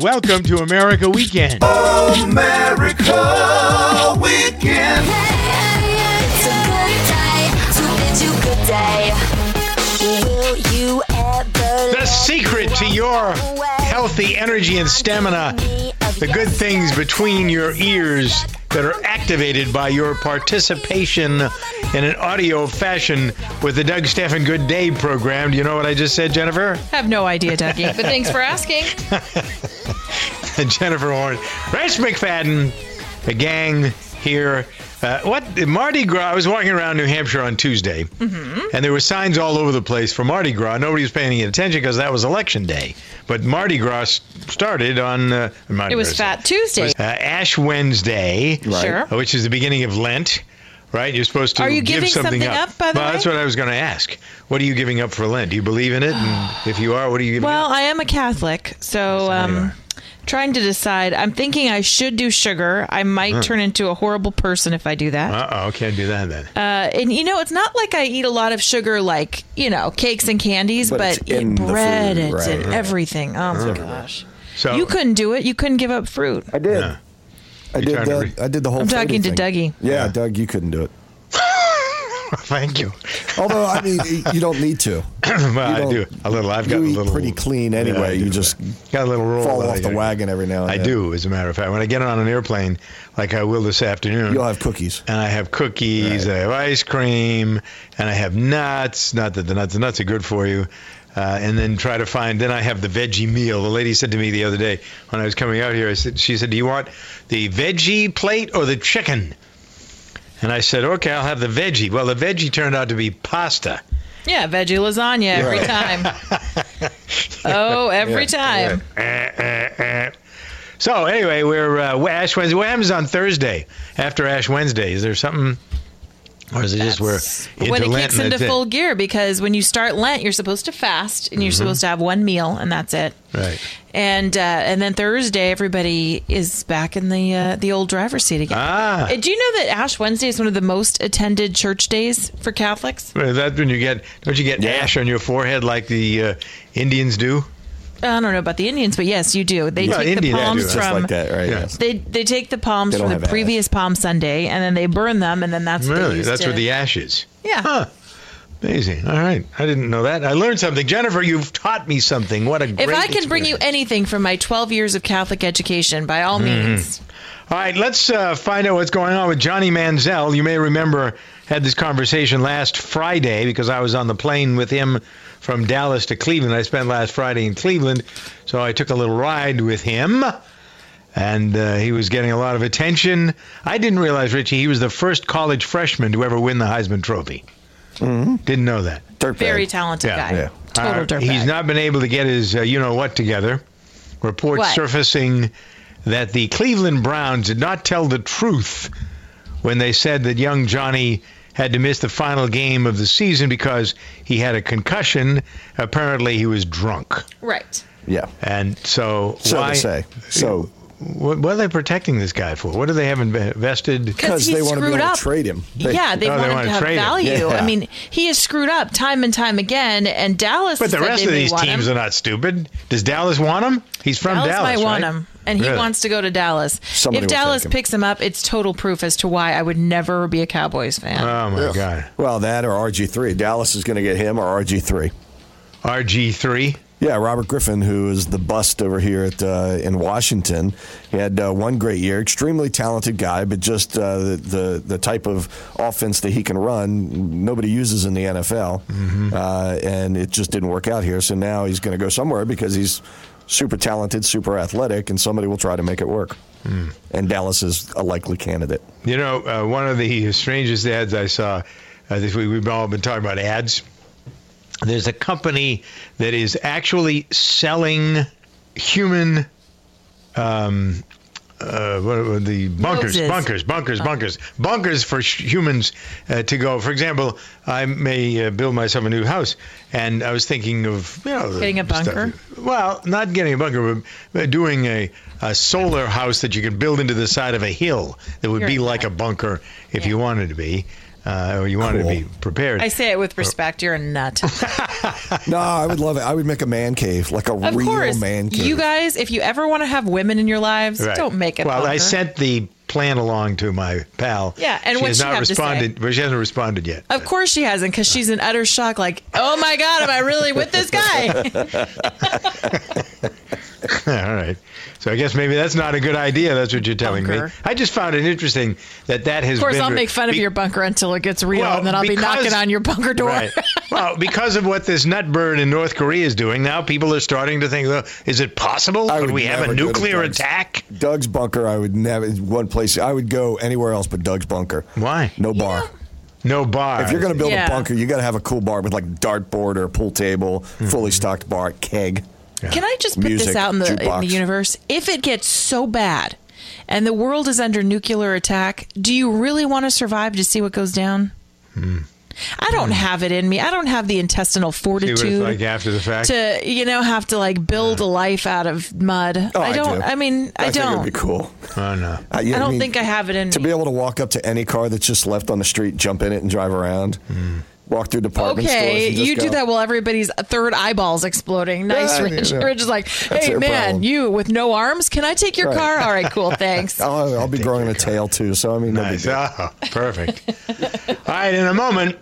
welcome to America Weekend. America Weekend. It's a good day to bid you good day. Will you ever The secret to your healthy energy and stamina, the good things between your ears that are activated by your participation in an audio fashion with the Doug Stephan Good Day program. Do you know what I just said, Jennifer? Have no idea, Dougie, but thanks for asking. Jennifer Warren, Rich McFadden, the gang here. Mardi Gras, I was walking around New Hampshire on Tuesday, and there were signs all over the place for Mardi Gras. Nobody was paying any attention because that was election day. But Mardi Gras started on... It was Fat Tuesday. Ash Wednesday, Sure. which is the beginning of Lent, right? You're supposed to Are you give giving something up. by the way? That's what I was going to ask. What are you giving up for Lent? Do you believe in it? And if you are, what are you giving Well, up? I am a Catholic, so trying to decide. I'm thinking I should do sugar. I might turn into a horrible person if I do that. Uh-oh, can't do that then. And, it's not like I eat a lot of sugar like, cakes and candies, But but it's in the bread, food, it's right, in right. everything. Oh, my gosh. So You couldn't do it. You couldn't give up fruit. I did. Yeah. I You're trying to I did the whole I'm talking photo to thing. Dougie. Yeah, Doug, you couldn't do it. Thank you. Although, I mean, you don't need to. Well, I don't- do a little. I've got a You eat little. pretty clean Yeah, I anyway. do. You just got a little roll. fall that off I the gotta- wagon every now and I then. do, as a matter of fact. When I get on an airplane, like I will this afternoon, You'll have cookies. and I have cookies, Right. I have ice cream, and I have nuts. Not that the nuts are good for you. And then try to find. Then I have the veggie meal. The lady said to me the other day when I was coming out here, she said, "Do you want the veggie plate or the chicken?" And I said, "Okay, I'll have the veggie." Well, the veggie turned out to be pasta. Yeah, veggie lasagna every time. Oh, every time. So anyway, we're Ash Wednesday. What happens on Thursday after Ash Wednesday? Is there something, or is it just we're into When it Lent kicks and into that's it? full gear, because when you start Lent, you're supposed to fast and you're supposed to have one meal, and that's it. Right. And then Thursday, everybody is back in the old driver's seat again. Ah. Do you know that Ash Wednesday is one of the most attended church days for Catholics? That's when don't you get ash on your forehead like the Indians do? I don't know about the Indians, but yes, you do. They Well, take the Indians do. palms Just Just from like that, right? Yeah. Yes. they take the palms They from don't the have previous Palm Sunday, and then they burn them, and then that's what they Really? use That's to, where the ash is. Yeah. Huh. Amazing. All right. I didn't know that. I learned something. Jennifer, you've taught me something. What a great If I can bring you experience. anything from my 12 years of Catholic education, by all means. All right, let's find out what's going on with Johnny Manziel. You may remember had this conversation last Friday because I was on the plane with him from Dallas to Cleveland. I spent last Friday in Cleveland, so I took a little ride with him, and he was getting a lot of attention. I didn't realize, Richie, he was the first college freshman to ever win the Heisman Trophy. Didn't know that. Dirtbag. Very talented Yeah. guy. Yeah. Total dirtbag. He's not been able to get his you-know-what together. Reports What? surfacing that the Cleveland Browns did not tell the truth when they said that young Johnny had to miss the final game of the season because he had a concussion. Apparently, he was drunk. Right. Yeah. And so So why? they say. So What are they protecting this guy for? What do they have invested? because he they want to be screwed able up. to trade him. They Oh, they want him wanna to have trade him. value. Yeah. I mean, he has screwed up time and time again, and Dallas But the said rest they of may these want teams him. are not stupid. Does Dallas want him? He's from Dallas, might want right? him, and he Really? wants to go to Dallas. Somebody If will Dallas take him. picks him up, it's total proof as to why I would never be a Cowboys fan. Oh, my God. Well, that or RG3. Dallas is going to get him or RG3. RG3. Yeah, Robert Griffin, who is the bust over here in Washington, he had one great year. Extremely talented guy, but just the type of offense that he can run, nobody uses in the NFL, and it just didn't work out here. So now he's going to go somewhere because he's super talented, super athletic, and somebody will try to make it work. And Dallas is a likely candidate. You know, one of the strangest ads I saw this week, we've all been talking about ads. There's a company that is actually selling human the bunkers for humans to go. For example, I may build myself a new house, and I was thinking of Getting a bunker? stuff. Well, not getting a bunker, but doing a solar house that you can build into the side of a hill that would You're be a like guy. a bunker if Yeah. you wanted to be. or you wanted to be prepared. I say it with respect. You're a nut. No, I would love it. I would make a man cave, like a Of real course. man cave. You guys, if you ever want to have women in your lives, Right. don't make it. Well, I bunker. sent the plan along to my pal. Yeah, and what's has she not have to say? responded. Well, she hasn't responded yet. Of course she hasn't, because she's in utter shock. Like, oh my God, am I really with this guy? All right. So I guess maybe that's not a good idea. That's what you're telling me. Bunker. I just found it interesting that has Of course, been... I'll make fun of your bunker until it gets real, Well, and then I'll be knocking on your bunker door. Right. Well, because of what this nutbird in North Korea is doing, now people are starting to think, is it possible? I Could would we have never a go to nuclear Doug's. attack? Doug's bunker, I would never. One place I would go anywhere else but Doug's bunker. Why? No bar. No bar. If you're going to build Yeah. a bunker, you got to have a cool bar with like a dartboard or a pool table, fully stocked bar, keg. Can I just put Music, this out in the jukebox. universe? If it gets so bad and the world is under nuclear attack, do you really want to survive to see what goes down? I don't have it in me. I don't have the intestinal See what it's fortitude like after the fact? to, have to like build a life out of mud. Oh, I don't. do. I mean, I think don't. it'd be cool. Oh, no. I don't think I have it in To me. be able to walk up to any car that's just left on the street, jump in it, and drive around. Walk through department stores. Okay, and just you do go. that while everybody's third eyeball's exploding. Nice, Yeah, Rich. yeah. Rich is like, hey, their man, problem. you with no arms, can I take your Right. car? All right, cool, thanks. I'll be growing a tail too, so I mean, no big Nice. deal. Oh, perfect. All right, in a moment,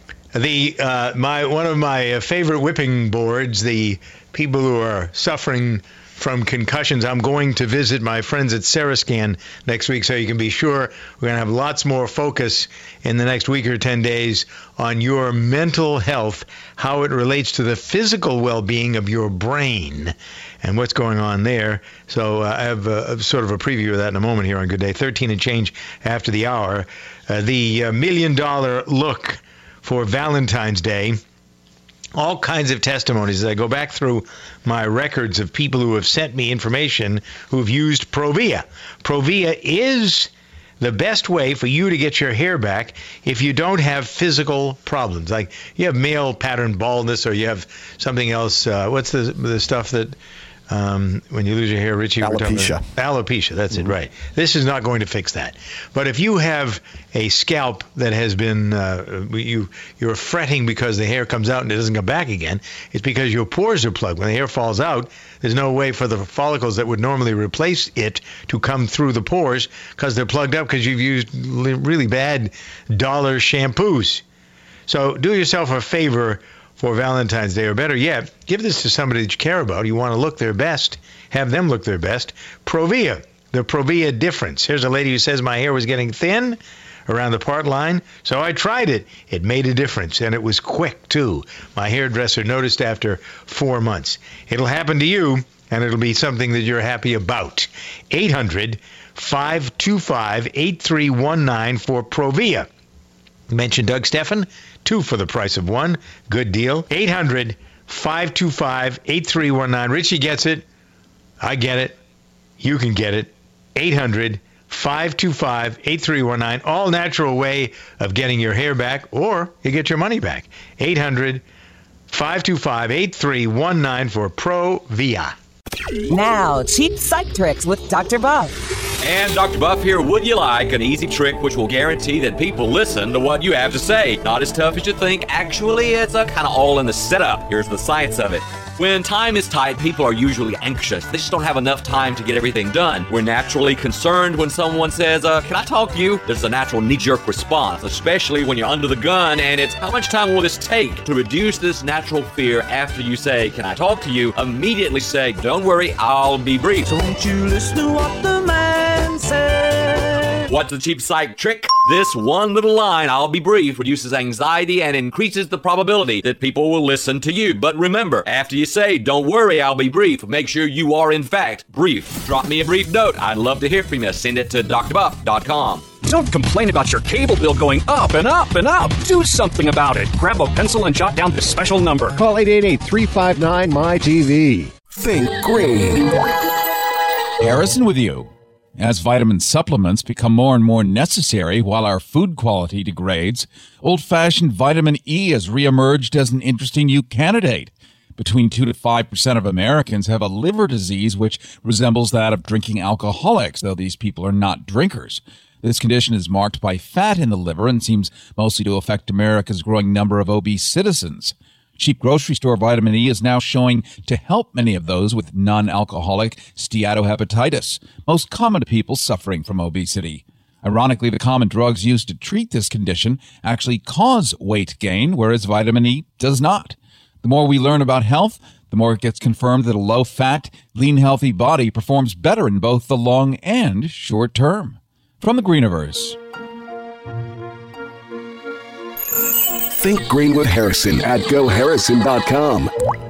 one of my favorite whipping boards, the people who are suffering from concussions. I'm going to visit my friends at Serascan next week, so you can be sure we're going to have lots more focus in the next week or 10 days on your mental health, how it relates to the physical well-being of your brain and what's going on there. So I have sort of a preview of that in a moment here on Good Day. 13 and change after the hour. The $1 million look for Valentine's Day. All kinds of testimonies as I go back through my records of people who have sent me information who've used Provia. Provia is the best way for you to get your hair back if you don't have physical problems. Like you have male pattern baldness or you have something else. What's the stuff that when you lose your hair, Richie? Alopecia. Alopecia, that's it, right. This is not going to fix that. But if you have a scalp that has been, you're fretting because the hair comes out and it doesn't come back again, it's because your pores are plugged. When the hair falls out, there's no way for the follicles that would normally replace it to come through the pores because they're plugged up because you've used really bad dollar shampoos. So do yourself a favor for Valentine's Day, or better yet, give this to somebody that you care about. You want to look their best, have them look their best. Provia, the Provia difference. Here's a lady who says my hair was getting thin around the part line, so I tried it. It made a difference, and it was quick, too. My hairdresser noticed after 4 months. It'll happen to you, and it'll be something that you're happy about. 800-525-8319 for Provia. Mention Doug Steffen. 2 for the price of 1. Good deal. 800-525-8319. Richie gets it. I get it. You can get it. 800-525-8319. All natural way of getting your hair back, or you get your money back. 800-525-8319 for Provia. Now, cheap psych tricks with Dr. Buff. And Dr. Buff here. Would you like an easy trick which will guarantee that people listen to what you have to say? Not as tough as you think. Actually, it's kind of all in the setup. Here's the science of it. When time is tight, people are usually anxious. They just don't have enough time to get everything done. We're naturally concerned when someone says, can I talk to you? This is a natural knee-jerk response, especially when you're under the gun, and it's how much time will this take? To reduce this natural fear after you say, can I talk to you? Immediately say, don't worry, I'll be brief. Don't you listen to what the man said? What's the cheap psych trick? This one little line, I'll be brief, reduces anxiety and increases the probability that people will listen to you. But remember, after you say, don't worry, I'll be brief, make sure you are in fact brief. Drop me a brief note. I'd love to hear from you. Send it to drbuff.com. Don't complain about your cable bill going up and up and up. Do something about it. Grab a pencil and jot down this special number. Call 888-359-MY-TV. Think green. Harrison with you. As vitamin supplements become more and more necessary while our food quality degrades, old-fashioned vitamin E has reemerged as an interesting new candidate. Between 2 to 5% of Americans have a liver disease which resembles that of drinking alcoholics, though these people are not drinkers. This condition is marked by fat in the liver and seems mostly to affect America's growing number of obese citizens. Cheap grocery store vitamin E is now showing to help many of those with non-alcoholic steatohepatitis, most common to people suffering from obesity. Ironically, the common drugs used to treat this condition actually cause weight gain, whereas vitamin E does not. The more we learn about health, the more it gets confirmed that a low-fat, lean, healthy body performs better in both the long and short term. From the Greeniverse. Think green with Harrison at GoHarrison.com.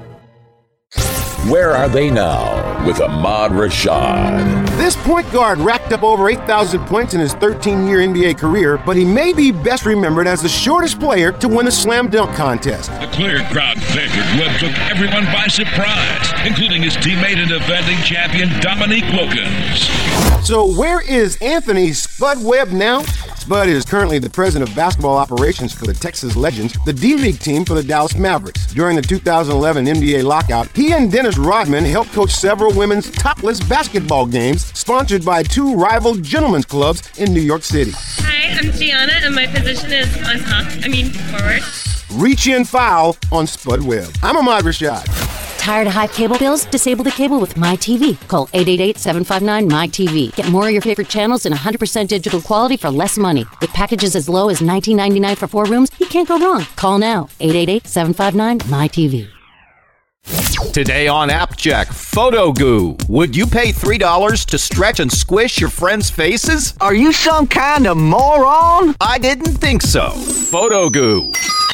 Where are they now with Ahmad Rashad? This point guard racked up over 8,000 points in his 13-year NBA career, but he may be best remembered as the shortest player to win a slam dunk contest. The clear crowd favorite Webb took everyone by surprise, including his teammate and defending champion Dominique Wilkins. So where is Anthony Spud Webb now? Spud is currently the president of basketball operations for the Texas Legends, the D-League team for the Dallas Mavericks. During the 2011 NBA lockout, he and Dennis Rodman helped coach several women's topless basketball games sponsored by two rival gentlemen's clubs in New York City. Hi, I'm Gianna, and my position is forward. Reach in foul on Spud Webb. I'm Ahmad Rashad. Tired of high cable bills? Disable the cable with MyTV. Call 888-759-MyTV. Get more of your favorite channels in 100% digital quality for less money. With packages as low as $19.99 for 4 rooms, you can't go wrong. Call now. 888-759-MyTV. Today on AppCheck, Photo Goo. Would you pay $3 to stretch and squish your friends' faces? Are you some kind of moron? I didn't think so. Photo Goo.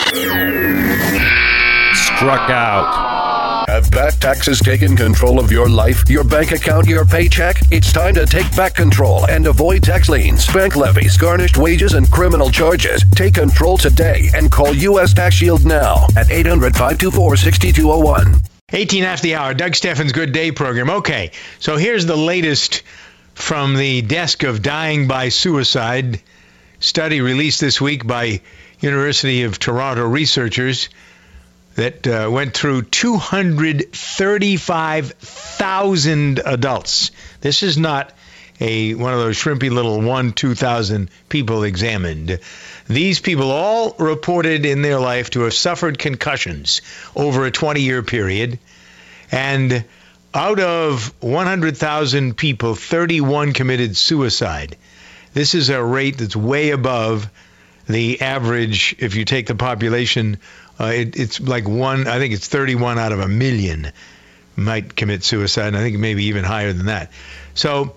Struck out. Have back taxes taken control of your life, your bank account, your paycheck? It's time to take back control and avoid tax liens, bank levies, garnished wages, and criminal charges. Take control today and call U.S. Tax Shield now at 800-524-6201. 18 after the hour, Doug Steffens' Good Day program. Okay, so here's the latest from the desk of dying by suicide. Study released this week by University of Toronto researchers that went through 235,000 adults. This is not one of those shrimpy little 2,000 people examined. These people all reported in their life to have suffered concussions over a 20-year period. And out of 100,000 people, 31 committed suicide. This is a rate that's way above the average. If you take the population, it's like I think it's 31 out of a million might commit suicide, and I think maybe even higher than that. So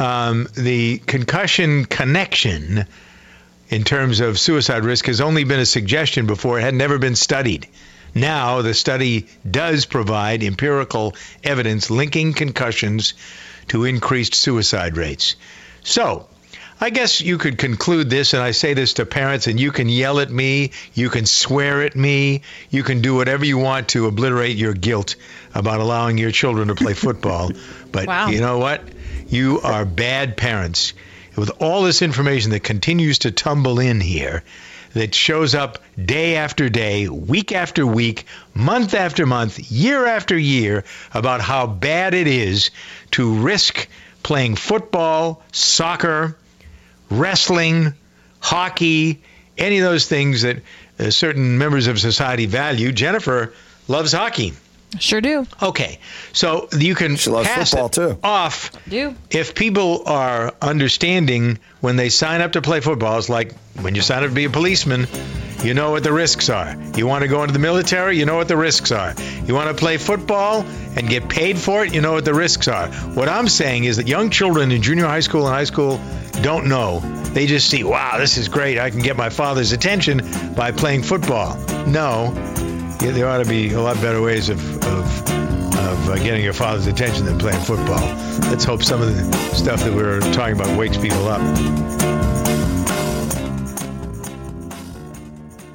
the concussion connection in terms of suicide risk has only been a suggestion before. It had never been studied. Now the study does provide empirical evidence linking concussions to increased suicide rates. So I guess you could conclude this, and I say this to parents, and you can yell at me, you can swear at me, you can do whatever you want to obliterate your guilt about allowing your children to play football. But wow. You know what? You are bad parents. With all this information that continues to tumble in here, that shows up day after day, week after week, month after month, year after year, about how bad it is to risk playing football, soccer, wrestling, hockey, any of those things that certain members of society value. Jennifer loves hockey. Sure do. Okay, so you can pass football too. Off if people are understanding when they sign up to play football. It's like when you sign up to be a policeman, you know what the risks are. You want to go into the military, you know what the risks are. You want to play football and get paid for it, you know what the risks are. What I'm saying is that young children in junior high school and high school don't know. They just see, wow, this is great. I can get my father's attention by playing football. No. Yeah, there ought to be a lot better ways of getting your father's attention than playing football. Let's hope some of the stuff that we're talking about wakes people up.